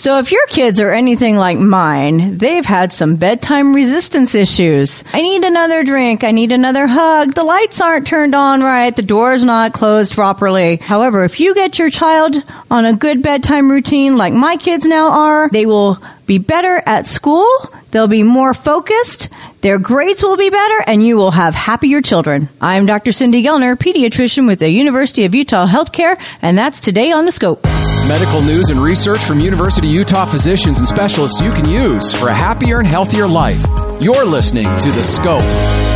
So if your kids are anything like mine, they've had some bedtime resistance issues. I need another drink. I need another hug. The lights aren't turned on right. The door's not closed properly. However, if you get your child on a good bedtime routine like my kids now are, they will be better at school. They'll be more focused. Their grades will be better, and you will have happier children. I'm Dr. Cindy Gellner, pediatrician with the University of Utah Healthcare, and that's Today on the Scope. Medical news and research from University of Utah physicians and specialists you can use for a happier and healthier life. You're listening to The Scope.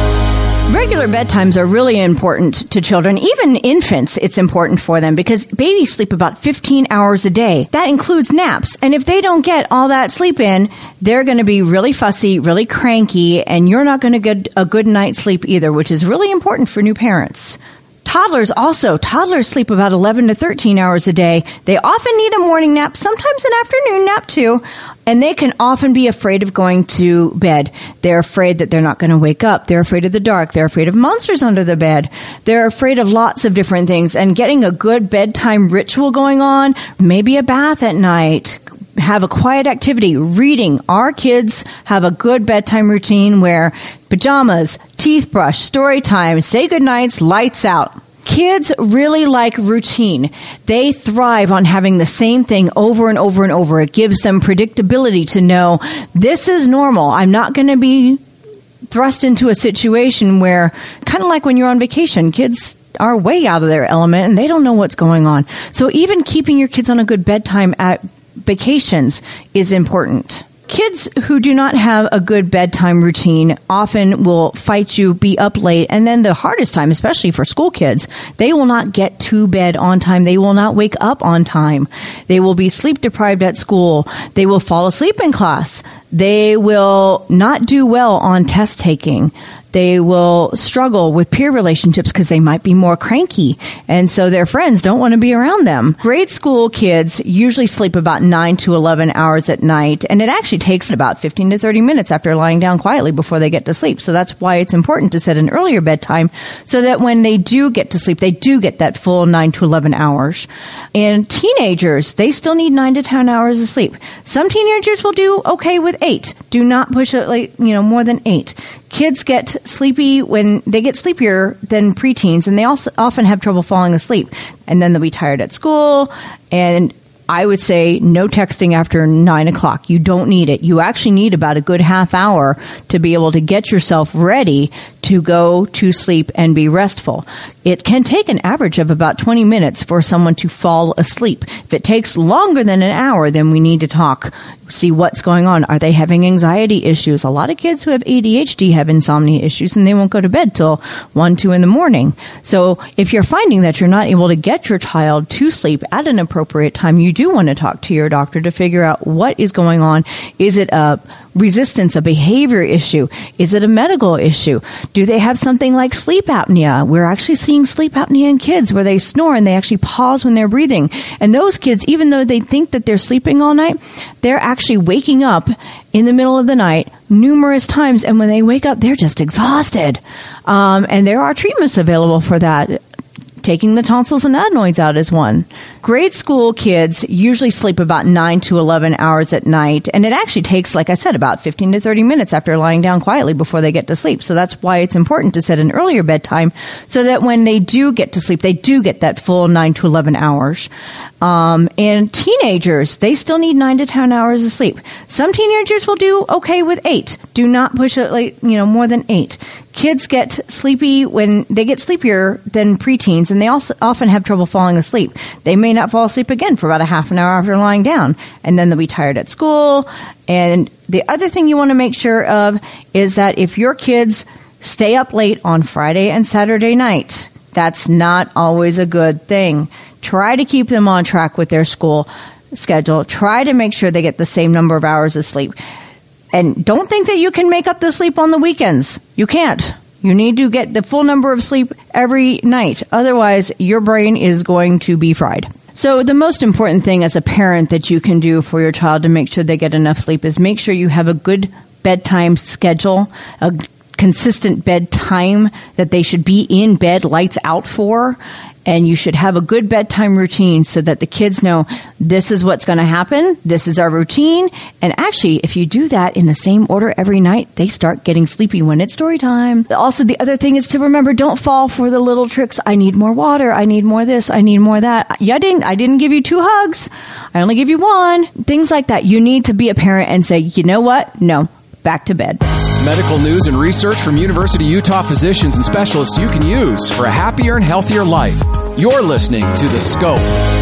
Regular bedtimes are really important to children. Even infants, it's important for them because babies sleep about 15 hours a day. That includes naps. And if they don't get all that sleep in, they're going to be really fussy, really cranky, and you're not going to get a good night's sleep either, which is really important for new parents. Toddlers sleep about 11 to 13 hours a day. They often need a morning nap, sometimes an afternoon nap too, and they can often be afraid of going to bed. They're afraid that they're not going to wake up. They're afraid of the dark. They're afraid of monsters under the bed. They're afraid of lots of different things, and getting a good bedtime ritual going on, maybe a bath at night, have a quiet activity, reading. Our kids have a good bedtime routine where pajamas, teeth brush, story time, say goodnights, lights out. Kids really like routine. They thrive on having the same thing over and over and over. It gives them predictability to know this is normal. I'm not going to be thrust into a situation where, kind of like when you're on vacation, kids are way out of their element and they don't know what's going on. So even keeping your kids on a good bedtime at vacations is important. Kids who do not have a good bedtime routine often will fight you, be up late, and then the hardest time, especially for school kids, they will not get to bed on time. They will not wake up on time. They will be sleep deprived at school. They will fall asleep in class. They will not do well on test taking. They will struggle with peer relationships because they might be more cranky, and so their friends don't want to be around them. Grade school kids usually sleep about 9 to 11 hours at night, and it actually takes about 15 to 30 minutes after lying down quietly before they get to sleep. So that's why it's important to set an earlier bedtime so that when they do get to sleep, they do get that full 9 to 11 hours. And teenagers, they still need 9 to 10 hours of sleep. Some teenagers will do okay with 8. Do not push it more than 8. Kids get sleepy when they get sleepier than preteens, and they also often have trouble falling asleep. And then they'll be tired at school, and I would say no texting after 9 o'clock. You don't need it. You actually need about a good half hour to be able to get yourself ready to go to sleep and be restful. It can take an average of about 20 minutes for someone to fall asleep. If it takes longer than an hour, then we need to talk, see what's going on. Are they having anxiety issues? A lot of kids who have ADHD have insomnia issues, and they won't go to bed till 1, 2 in the morning. So if you're finding that you're not able to get your child to sleep at an appropriate time, you do want to talk to your doctor to figure out what is going on. Is it a resistance, a behavior issue? Is it a medical issue? Do they have something like sleep apnea? We're actually seeing sleep apnea in kids where they snore and they actually pause when they're breathing. And those kids, even though they think that they're sleeping all night, they're actually waking up in the middle of the night numerous times. And when they wake up, they're just exhausted. And there are treatments available for that. Taking the tonsils and adenoids out is one. Grade school kids usually sleep about 9 to 11 hours at night, and it actually takes, like I said, about 15 to 30 minutes after lying down quietly before they get to sleep. So that's why it's important to set an earlier bedtime so that when they do get to sleep, they do get that full 9 to 11 hours. And teenagers, they still need 9 to 10 hours of sleep. Some teenagers will do okay with 8. Do not push it more than 8. Kids get sleepy when they get sleepier than preteens, and they also often have trouble falling asleep. They may not fall asleep again for about a half an hour after lying down, and then they'll be tired at school. And the other thing you want to make sure of is that if your kids stay up late on Friday and Saturday night, that's not always a good thing. Try to keep them on track with their school schedule. Try to make sure they get the same number of hours of sleep. And don't think that you can make up the sleep on the weekends. You can't. You need to get the full number of sleep every night. Otherwise, your brain is going to be fried. So the most important thing as a parent that you can do for your child to make sure they get enough sleep is make sure you have a good bedtime schedule, a consistent bedtime that they should be in bed, lights out for. And you should have a good bedtime routine so that the kids know this is what's going to happen. This is our routine. And actually, if you do that in the same order every night, they start getting sleepy when it's story time. Also, the other thing is to remember, don't fall for the little tricks. I need more water. I need more this. I need more that. I didn't give you 2 hugs. I only give you 1. Things like that. You need to be a parent and say, you know what? No, back to bed. Medical news and research from University of Utah physicians and specialists you can use for a happier and healthier life. You're listening to The Scope.